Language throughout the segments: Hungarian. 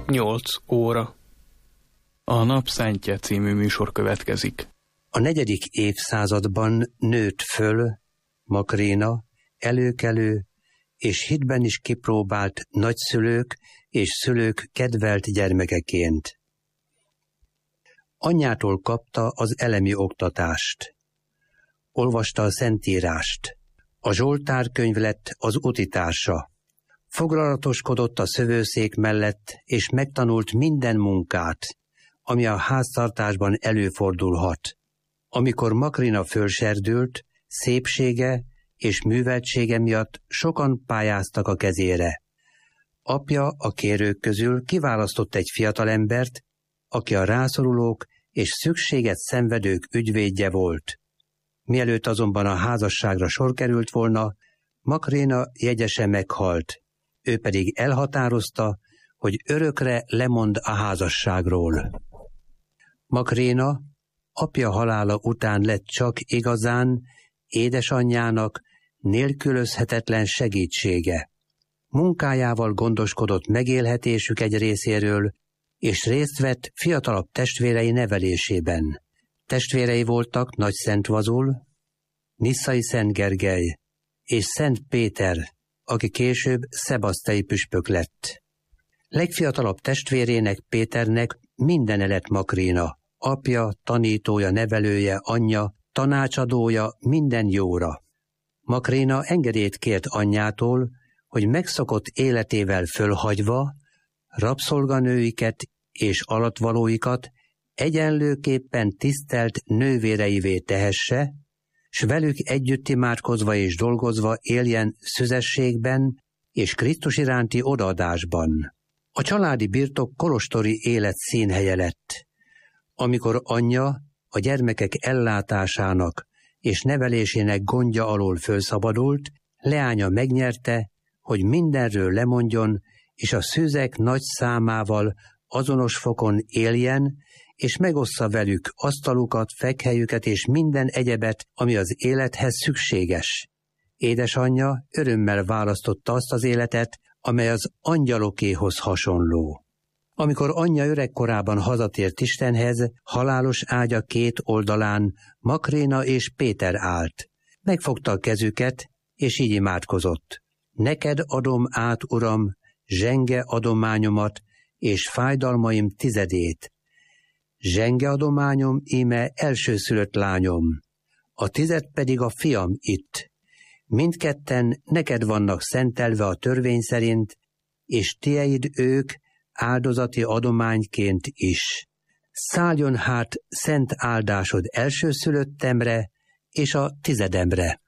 8 óra. A Napszentje című műsor következik. A 4. évszázadban nőtt föl Makréna előkelő és hitben is kipróbált nagyszülők és szülők kedvelt gyermekeként. Anyjától kapta az elemi oktatást. Olvasta a Szentírást. A Zsoltárkönyv lett az utitársa. Foglalatoskodott a szövőszék mellett, és megtanult minden munkát, ami a háztartásban előfordulhat. Amikor Makréna fölserdült, szépsége és műveltsége miatt sokan pályáztak a kezére. Apja a kérők közül kiválasztott egy fiatalembert, aki a rászorulók és szükséget szenvedők ügyvédje volt. Mielőtt azonban a házasságra sor került volna, Makréna jegyese meghalt, ő pedig elhatározta, hogy örökre lemond a házasságról. Makréna apja halála után lett csak igazán édesanyjának nélkülözhetetlen segítsége. Munkájával gondoskodott megélhetésük egy részéről, és részt vett fiatalabb testvérei nevelésében. Testvérei voltak Nagy Szent Vazul, Nisszai Szent Gergely és Szent Péter, aki később szebasztei püspök lett. Legfiatalabb testvérének, Péternek mindene lett Makréna, apja, tanítója, nevelője, anyja, tanácsadója minden jóra. Makréna engedélyt kért anyjától, hogy megszokott életével fölhagyva, rabszolganőiket és alattvalóikat egyenlőképpen tisztelt nővéreivé tehesse, s velük együtt imádkozva és dolgozva éljen szüzességben és Krisztus iránti odaadásban. A családi birtok kolostori élet színhelye lett. Amikor anyja a gyermekek ellátásának és nevelésének gondja alól fölszabadult, leánya megnyerte, hogy mindenről lemondjon, és a szüzek nagy számával azonos fokon éljen, és megossza velük asztalukat, fekhelyüket és minden egyebet, ami az élethez szükséges. Édesanyja örömmel választotta azt az életet, amely az angyalokéhoz hasonló. Amikor anyja öregkorában hazatért Istenhez, halálos ágya két oldalán Makréna és Péter állt. Megfogta a kezüket, és így imádkozott. Neked adom át, Uram, zsenge adományomat és fájdalmaim tizedét. Zsenge adományom íme elsőszülött lányom, a tized pedig a fiam itt. Mindketten neked vannak szentelve a törvény szerint, és tieid ők áldozati adományként is. Szálljon hát szent áldásod elsőszülöttemre és a tizedemre.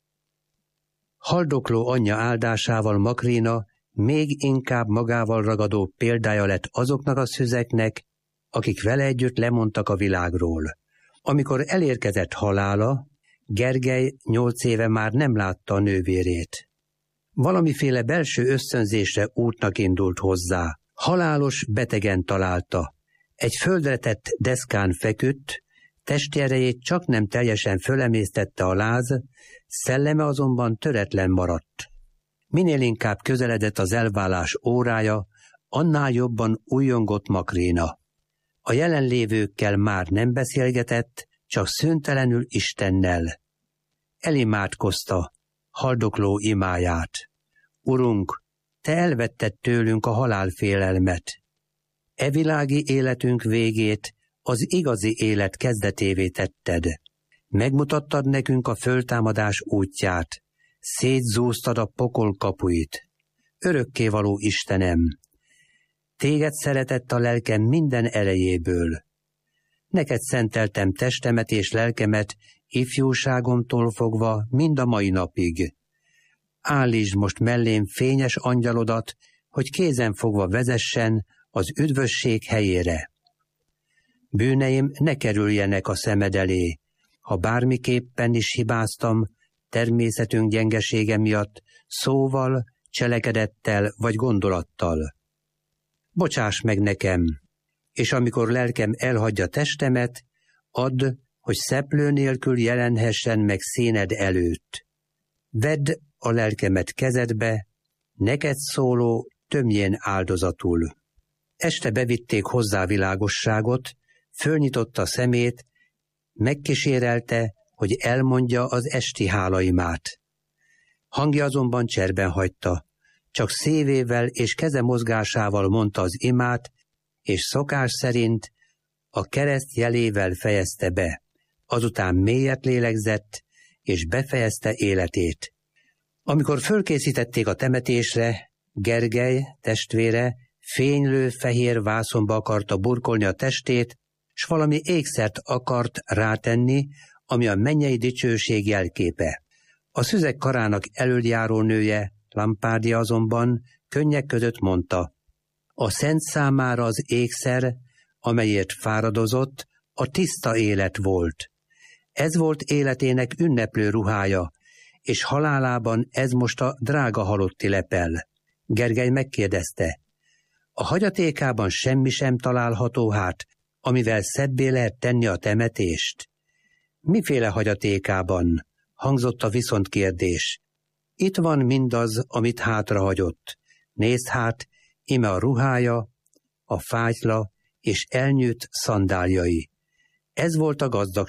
Haldokló anyja áldásával Makréna még inkább magával ragadó példája lett azoknak a szüzeknek, akik vele együtt lemondtak a világról. Amikor elérkezett halála, Gergely 8 éve már nem látta a nővérét. Valamiféle belső ösztönzésre útnak indult hozzá. Halálos betegen találta. Egy földre tett deszkán feküdt, testi erejét csak nem teljesen fölemésztette a láz, szelleme azonban töretlen maradt. Minél inkább közeledett az elválás órája, annál jobban újjongott Makréna. A jelenlévőkkel már nem beszélgetett, csak szüntelenül Istennel. Elimádkozta haldokló imáját. Urunk, te elvetted tőlünk a halálfélelmet. E világi életünk végét az igazi élet kezdetévé tetted. Megmutattad nekünk a föltámadás útját, szétzúztad a pokol kapuit. Örökkévaló Istenem, téged szeretett a lelkem minden erejéből. Neked szenteltem testemet és lelkemet ifjúságomtól fogva mind a mai napig. Állítsd most mellém fényes angyalodat, hogy kézen fogva vezessen az üdvösség helyére. Bűneim ne kerüljenek a szemed elé, ha bármiképpen is hibáztam, természetünk gyengesége miatt, szóval, cselekedettel vagy gondolattal. Bocsáss meg nekem, és amikor lelkem elhagyja testemet, add, hogy szeplő nélkül jelenhessen meg színed előtt. Vedd a lelkemet kezedbe, neked szóló tömjén áldozatul. Este bevitték hozzá világosságot, fölnyitotta szemét, megkísérelte, hogy elmondja az esti hálaimát. Hangja azonban cserben hagyta, csak szívével és keze mozgásával mondta az imát, és szokás szerint a kereszt jelével fejezte be, azután mélyet lélegzett, és befejezte életét. Amikor fölkészítették a temetésre, Gergely, testvére, fénylő fehér vászonba akarta burkolni a testét, s valami ékszert akart rátenni, ami a mennyei dicsőség jelképe. A szüzek karának elöljáró nője, Lampárdia azonban könnyek között mondta: a szent számára az ékszer, amelyért fáradozott, a tiszta élet volt. Ez volt életének ünneplő ruhája, és halálában ez most a drága halotti lepel. Gergely megkérdezte: a hagyatékában semmi sem található hát, amivel szebbé lehet tenni a temetést? Miféle hagyatékában? Hangzott a viszontkérdés. Itt van mindaz, amit hátrahagyott. Nézd hát, ime a ruhája, a fátyla és elnyűjt szandáljai. Ez volt a gazdagság.